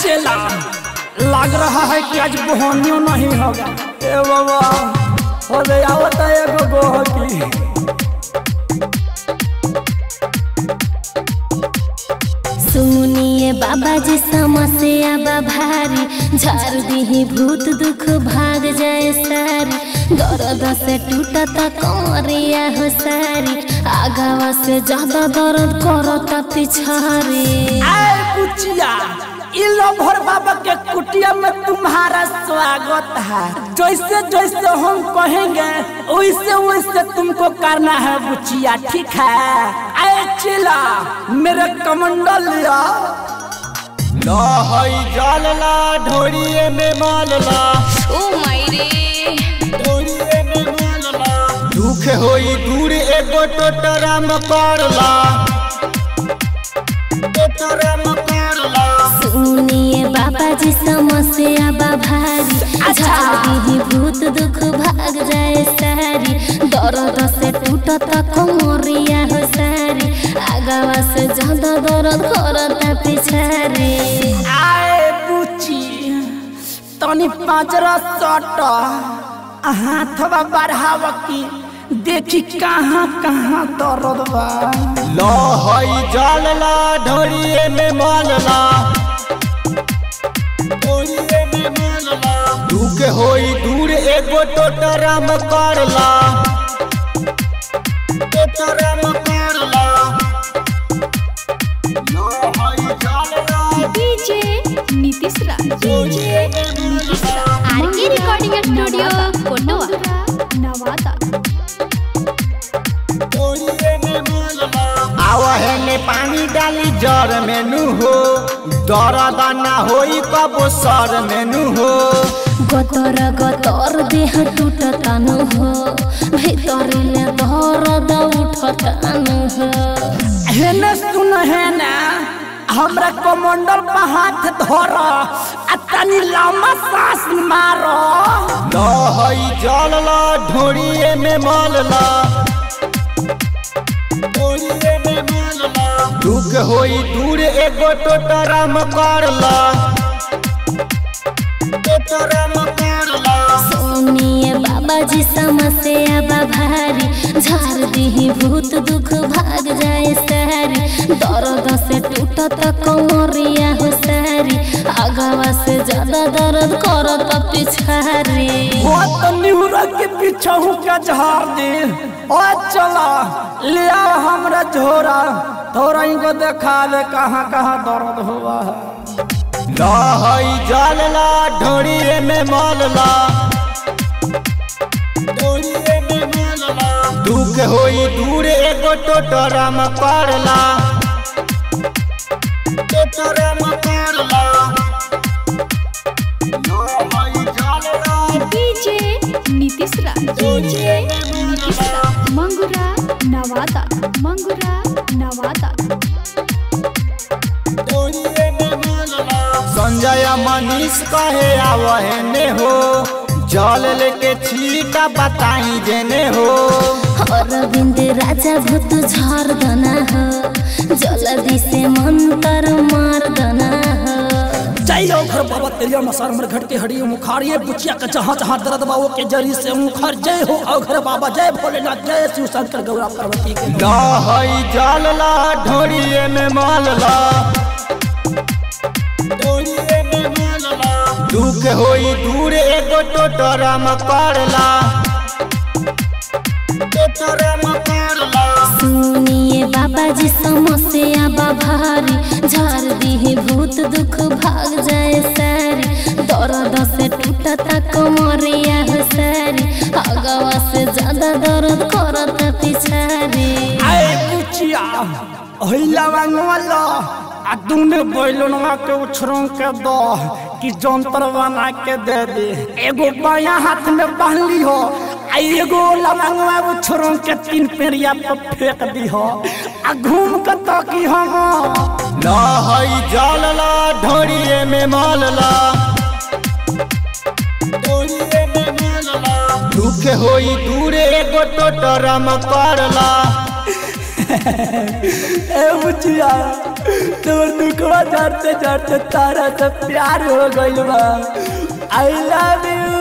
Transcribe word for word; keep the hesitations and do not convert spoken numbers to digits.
चला लग रहा है कि आज बोहनियों नहीं होगा। ए बाबा हो गए आवता एगो गोह की। सुनिए बाबा जी समस्या बा भारी, झाड़ दी भूत दुख भाग जाए सारी। दर्द से टूटता कमरिया हो सारी, आगावा से ज्यादा दर्द करता पिछारी। आए बुचिया इलो भर बाबा के कुटिया में तुम्हारा स्वागत है। जैसे जैसे हम कहेंगे वैसे वैसे तुमको करना है बुचिया, ठीक है? आए चिला मेरे कमंडल लिया लहई जालला ढोरिए में मालला। ओ मायरे ढोरिए में मालला, दुख होई दूर एगो टोटरा में पड़ला। टोटरा में पड़ला। सुनिए बाबा जी समस्या बा भारी, झाड़ दी भूत दुख भाग जाए सारी। दर्द से टूटता कमरिया हो सारी, आगावा से ज्यादा दर्द करता पिछारी। आए बुची तनी पांचरा सट हाथवा बढ़ाव की देखी कहाँ कहाँ दर्द बा। लहई जालला ढोरिए में मालला। ढोरिए में मालला, दुख होई दूर एगो टोटरा में पड़ला। टोटरा में पड़ला। लहई जालला DJ Nitish Raj DJ Nitish Raj RK recording studio Kotwa Nawada. आवहे ने पानी डाली जर में नु हो, दर्द ना होई कबो सर में नु हो। गतर गतर देह टूटता न हो, भीतर ले दर्द उठता न हो। हेने सुन हेने हमरा कमंडल पे हाथ धर आ तनी लंबा सांस मारो। लहई जलला ढोरिए में मालला। ढोरिए में मालला, दुख होई दूर एगो टोटरा में पड़ला। टोटरा में पड़ला। सुनिए बाबा जी समस्या बा भारी, झाड़ दी भूत दुख भाग जाए सारी। दर्द से टूटता कमरिया हो सारी, आगावा से ज्यादा दर्द करता पिछारी। वो तो निहुरा के पीछे हूँ क्या झाड़ दे। ओ चला ले आओ हमरा झोरा, थोड़ा इनको देखा ले कहाँ कहाँ दर्द हुआ है। लहई जालला ढोरिए में मालला। ढोरिए में मालला, दुख होई दूर एगो टोटरा में पड़ला। टोटरा में पड़ला। लहई जालला डीजे नीतीश राज डीजे नीतीश राज मंगुरा नवादा मंगुरा नवादा। संजय मनीष कहे आवहे ने हो, जल लेके छीटा बताई जेने हो। अरविंद राजा भूत झाड़ दना हो, जल्दी से मंत्र मार दना हो। जय हो घर बाबा तेरिया मसार मर घट के हड्डी मुखारिये बुचिया का जहाँ जहाँ दर्द बाबू के जरी से मुखार। जय हो अघर बाबा, जय भोलेनाथ, जय शिव शंकर गौरा पार्वती के। लहई जालला ढोरिए में मालला। ढोरिए में मालला, दुख होई दूर एगो टोटरा में पड़ला। टोटरा में पड़ला। सुनिए बाबा जी समस्या बा भारी, झाड़ दी भूत दुख भाग जाए सारी। दर्द से टूटता कमरिया हो सारी, आगावा से ज्यादा दर्द करता पिछारी। आए बुचिया ओहिला वांगवाला आ दूने बैलुनवा के उछरों के दो कि जंतर बना के दे दे। एगो बायां हाथ में बांधली हो आ एगो लवंगवा उछरों के तीन पेरिया पर फेंक दी हो आ घूम के तो की हम। लहई जालला ढोरिए में मालला। ढोरिए में मालला, दुख होई दूर एगो टोटरा में पड़ला। ए बुचिया तोर दुखवा झड़ते झड़ते तारा से प्यार हो गइल बा। I love you